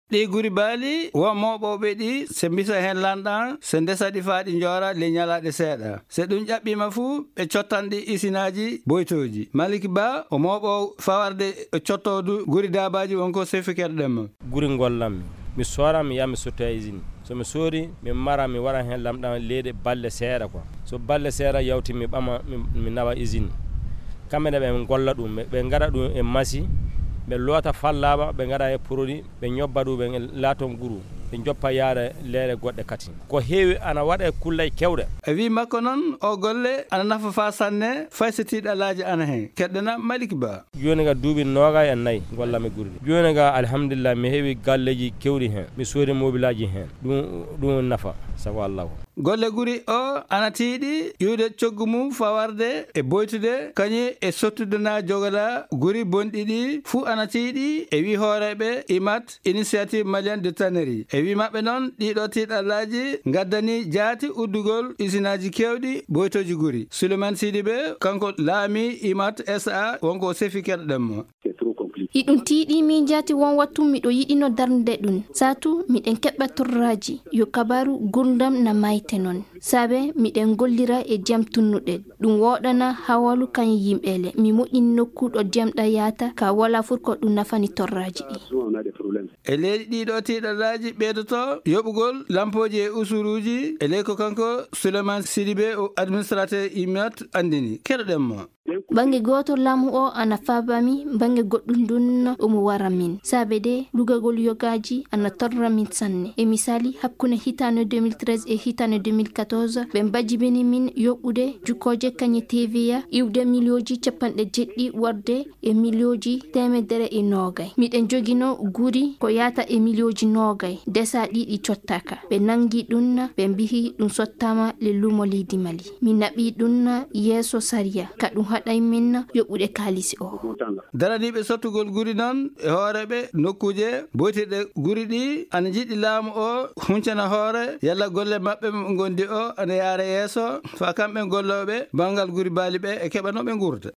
ɗi guri baali won moɓoɓe ɗi se mbisa hen lanɗan se ndesa ɗi faa ɗi jora le ñalaɗe seeɗa se ɗum ƴaɓɓima fuu ɓe cottanɗi isinaji boytoji. Maliki Ba o moɓo fawarde cottodu guri dabaji wonko sefikirɗema. Guri gollammi mi sora mi yaha mi sottoya usine so mi sori mi mara mi wara hen lamɗam leyɗe balle seeɗa quoi so balle seeɗa yawti mi ɓama mi nawa usine kamɓene ɓe golla ɗum ɓe gaɗa ɗum e masi ɓe loota fallaɓa ɓe gaɗa e produit ɓe ñobba ɗum ɓe laaton guru ɓe joppa yaara leere goɗɗe kati ko heewi ana waɗa kullay kewɗe. E wi makko noon o golle ana nafa fa sanne fay so tiiɗalaji ana hen keɗɗana Maliki Ba. Joni ga duuɓi 24 gollami guri ɗi joni ga alhamdulillah mi heewi galleji kewɗi hen mi soodi mobilaji hen ɗum nafa sago Allah. Golle guri o ana tiiɗi ƴiwde coggu mum fawarde e boytude kañi e sottude na jogala guri bonɗi ɗi fuu ana tiiɗi e wi hooreɓe IMAT initiative malien de tannerie e wi maɓɓe noon ɗiɗo tiiɗallaji gaddani jaati uddugol usinaji kewɗi boytoji guri. Souleymane Sidibé kanko laami IMAT SA wonko sefi keɗoɗenmo. Iɗum tiiɗi min jaati won wattu miɗo yiɗino darnde ɗum satu miɗen keɓɓa torraji yo kabaru gurdam na mayte non sabe miɗen gollira e jam tunnuɗe ɗum woɗana hawalu kan yimɓele mi moƴƴini nokkuɗo jamɗa yata ka wala furko ɗum nafani torraji ɗi. E leydi ɗiɗo tiiɗallaji ɓeydoto yoɓugol lampoji e usuruji e ley ko kanko Souleymane Sidibé o administrateur IMAT andini keɗoɗenmo. Bange goto lamu o ana fabami bange goɗɗum dunno omo wara min sabe de lugagol yogaji ana torra min sanne e misali hakkunde hitande 2013 e hitande 2014 ɓe mbajibini min yoɓude jukkoje kañe TVA iwde milioji capanɗe jeɗɗi warde e milioji temedere e nogay miɗen jogino guri ko yata e milioji nogay desa ɗiɗi cottaka ɓe nangi ɗumna ɓe mbihi ɗum sottama le lumo leydi Mali min naɓi ɗumna yeeso sariya ka ɗum haɗay min yoɓude kalisi o. Daraniɓe sottugol guri noon e hooreɓe nokkuje boytiɗe guri ɗi ana jiɗɗi laamu o huncana hoore yalla golle maɓɓe mo gondi o ana yaara yeeso fa kamɓe golloɓe bangal guri baali ɓe e keɓanoɓe gurda.